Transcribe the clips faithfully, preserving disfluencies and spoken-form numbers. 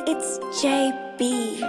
it's J B.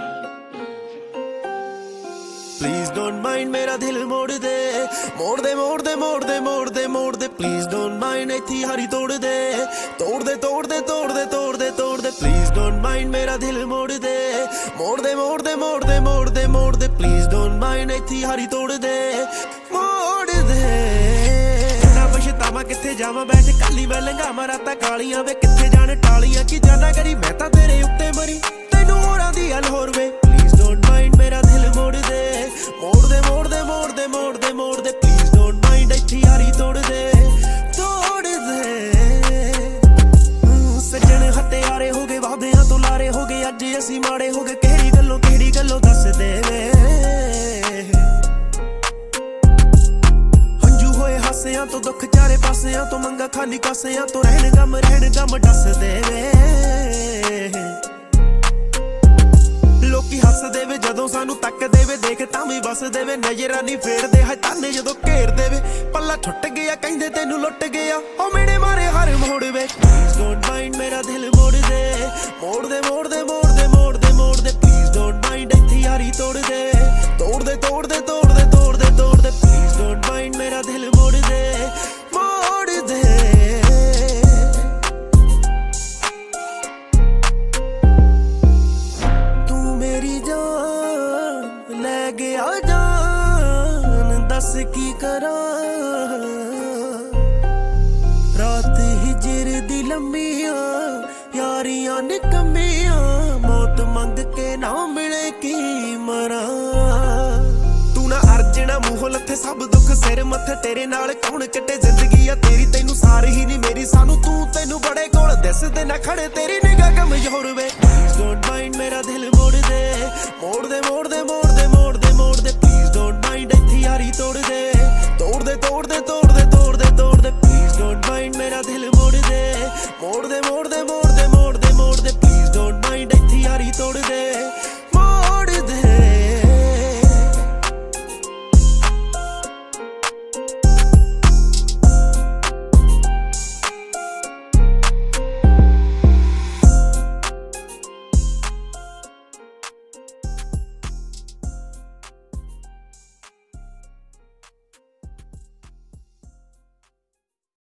Please don't mind मेरा दिल मोड़ दे मोड़ दे मोड़ दे मोड़ दे मोड़ दे मोड़ दे Please don't mind इत्थी हारी तोड़ दे तोड़ दे तोड़ दे तोड़ दे तोड़ दे तोड़ दे Please don't mind मेरा दिल मोड़ दे मोड़ दे मोड़ दे मोड़ दे मोड़ दे मोड़ दे Please don't mind इत्थी हारी तोड़ दे मोड़ दे ना पछतावा किथे जावां बैठ काली मैं लंघावां रातां कालियां वे किथे जाण टालियां की जाना करी मैं तां तेरे उत्ते मरी तैनूं होरां दी हल होर वे Please don't mind मेरा दिल मोड़ दे मोड़ दे मोड़ दे मोड़ दे मोड़ दे मोड़ दे Please don't mind इत्थी यारी तोड़ दे तोड़ दे सज्जण हत्यारे हो गए वादियां तो लारे हो गए अज असीं माड़े हो गए किहड़ी गल्लों किहड़ी गल्लों दस दे वे हंजू होए हासियां तो दुख चारे पासियां तो मंगा खाली कासियां तो रहण गम रहण गम दस दे वे लोकी हस देवे जदों सानू तक देवे देख तां भी बस देवे नजरां नहीं फेरदे है ताने जदों घेर देवे पल्ला छुट गया कहंदे तैनू लुट गया ओ मेरे मारे हर मोड़ वे Please don't mind मेरा दिल मोड़ दे मोड़ दे मोड़ दे मोड़ दे मोड़ दे मोड़ दे Please don't mind इत्थी यारी तोड़ दे तोड़ दे तोड़ दे तोड़ दे तोड़ दे तोड़ दे Please don't mind मेरा दिल मोड़ दे मोड़ दे गया जान दस की करा रात हिजर दी लम्मिया यारियां निकम्मिया मौत मंग के ना मिले की मरा तू ना अर्जना मूंह लथे सब दुख सिर मथे तेरे नाल कौन कटे जिंदगी आ तेरी तैनू सारी ही नहीं मेरी सानू तू तैनू बड़े कोल दिसदे ना खड़े तेरी निगाह कमजोर वे